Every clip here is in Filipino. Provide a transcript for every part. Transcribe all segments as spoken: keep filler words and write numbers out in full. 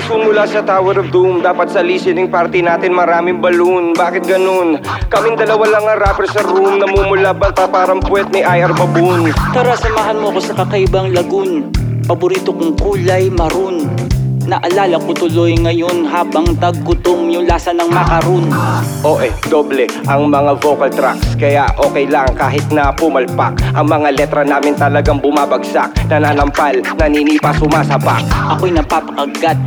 typhoon mula sa Tower of Doom. Dapat sa listening party natin maraming balloon. Bakit ganun? Kaming dalawa lang ang rapper sa room. Namumulaban pa parang puwet ni I R Baboon. Tara, samahan mo ko sa kakaibang lagoon. Paborito kong kulay maroon. Naalala ko tuloy ngayon habang taggutom yung lasa ng makaroon. O eh, doble ang mga vocal tracks. Kaya okay lang kahit na pumalpak. Ang mga letra namin talagang bumabagsak. Nananampal, naninipa, sumasapak. Ako'y napapakagat.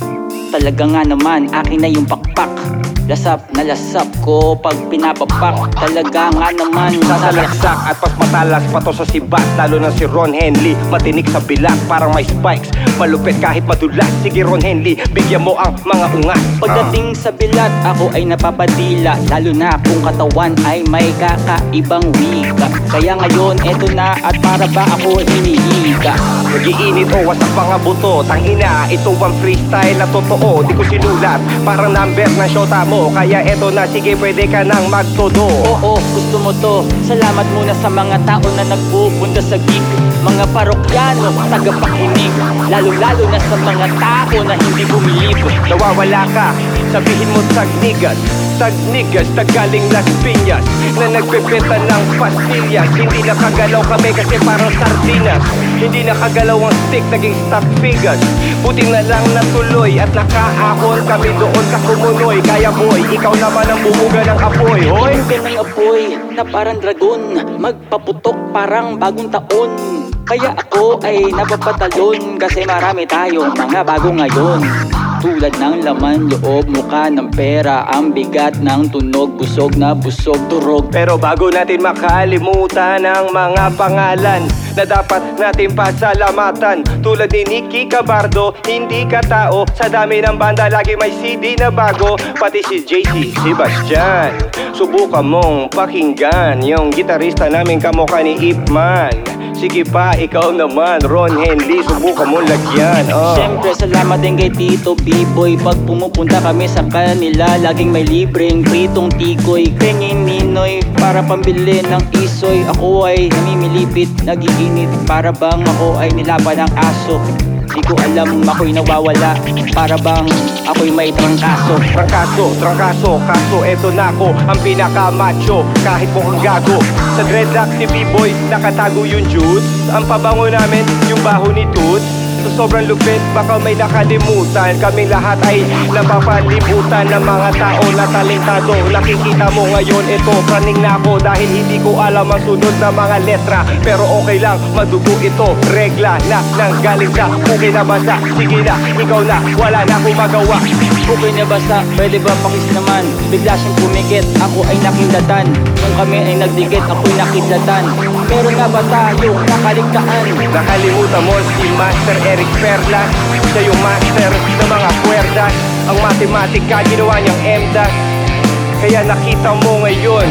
Talaga nga naman, akin na yung pakpak. Lasap na lasap ko pag pinapapak. Talaga nga naman, Sasalaksak at pas matalas pa to sa sibat. Lalo na si Ron Henley, matinik sa bilat. Parang may spikes, malupit kahit madulas. Sige Ron Henley, bigyan mo ang mga ungas. Pagdating sa bilat, ako ay napapadila. Lalo na kung katawan ay may kakaibang wika. Kaya ngayon, eto na at para ba ako hinihiga. Nagiinit o wasak pa nga buto. Tangina, ito ang freestyle na totoo. Di ko sinulat, parang number na shota mo. Kaya eto na, sige pwede ka nang magtodo. Oo, gusto mo to. Salamat muna sa mga tao na nagpupunta sa gig. Mga parokyano, tagapakinig. Lalo-lalo na sa mga tao na hindi bumilib. Nawawala ka, sabihin mo tagnigas. Tagnigas, tagaling Las Piñas. Na nagbebenta ng pastillas. Hindi nakagalaw kami kasi parang sardinas. Hindi nakagalaw ang stick, naging stock figures. Buti na lang natuloy at nakaahon kami doon sa kumunoy. Kaya boy, ikaw naman ang bumuga ng apoy, hoy. Bumuga ng apoy na parang dragon. Magpaputok parang bagong taon. Kaya ako ay napapatalon kasi marami tayong mga bago ngayon. Tulad ng laman loob, mukha ng pera. Ang bigat ng tunog, busog na busog, durog. Pero bago natin makalimutan ang mga pangalan na dapat natin pasalamatan, tulad ni Nicky Cabardo, hindi ka tao. Sa dami ng banda, lagi may C D na bago. Pati si J C Sebastian, subukan mong pakinggan yung gitarista namin kamukha ni Ip Man. Sige pa, ikaw naman, Ron Henley, subukan mong lagyan. oh. Siyempre salamat din kay Tito B-Boy. Pag pumupunta kami sa kanila, laging may libreng pritong tikoy. Pengin Ninoy para pambili ng isoy. Ako ay namimilipit, nagiinit, para bang ako ay nilaban ng aso. Di ko alam ako'y nawawala, para bang ako'y may trangkaso. Trangkaso, trangkaso, kaso eto na ako, ang pinaka-macho, kahit mukhang gago. Sa dreadlock si B-Boy, nakatago yung juice. Ang pabango namin, yung baho ni Toots. So sobrang lupit, baka may nakalimutan. Kaming lahat ay napapalibutan ng mga tao na talentado. Nakikita mo ngayon, ito, praning na ako. Dahil hindi ko alam ang sunod na mga letra. Pero okay lang, madugo ito. Regla na nang galing sa okay na basa. Sige na, ikaw na, wala na akong magawa. Okay na basta, pwede ba pakis naman? Bigla siyang pumikit, ako ay nakilatan. Nung kami ay nagdikit, ako'y nakidlatan. Meron nga ba tayong nakaligtaan? Nakalimutan mo si Master Eric Perlas. Siya yung master ng mga kwerdas. Ang matematika ginawa niyang M D A S. Kaya nakita mo ngayon,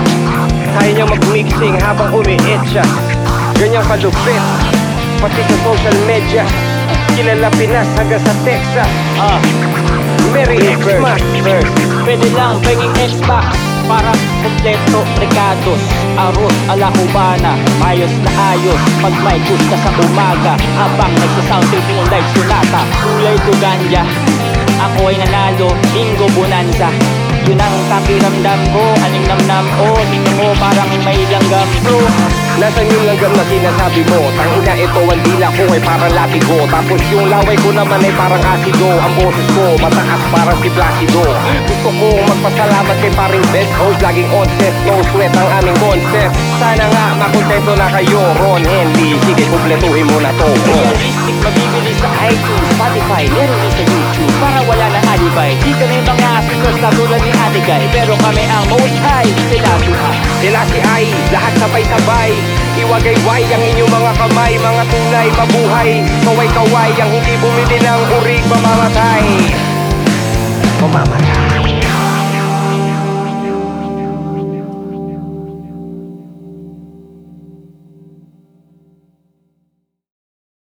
kaya niyang mag-mixing habang umiit siya. Ganyang kalupit, pati sa social media. Kilala Pinas hanggang sa Texas. Ah, Merry Xmas. pwede lang penging Xbox para kompleto regados. Aros ala Cubana, ayos na ayos. Pag may gusta sa umaga, habang nagsasound taping yung live sonata. Kulay to ganja, ako ay nanalo, bingo bonanza. Yun ang pakiramdam ko, aning namnam o tingnan mo parang may langgam bro. Nasaan yung langgam na sinasabi mo? Tangina ito, ang dila ko ay parang latigo. Tapos yung laway ko naman ay parang asido. Ang boses ko mataas parang si Placido. Gusto kong magpasalamat kay paring best host. Laging on set, no sweat ang aming concept. Sana nga makontento na kayo, Ron Henley. Sige, kumpletuhin mo na to, bro. Realistic mabibili sa iTunes, Spotify, meron din sa YouTube. Para wala na alibay, di kami mga singers na tulad ni Ate Guy. Pero kami ang most high, sila suha. Sila si Ai, lahat sabay-sabay. Iwagayway ang inyong mga kamay. Mga tunay, mabuhay. Kaway-kaway ang hindi bumili ng urig, mamamatay. Mamamatay.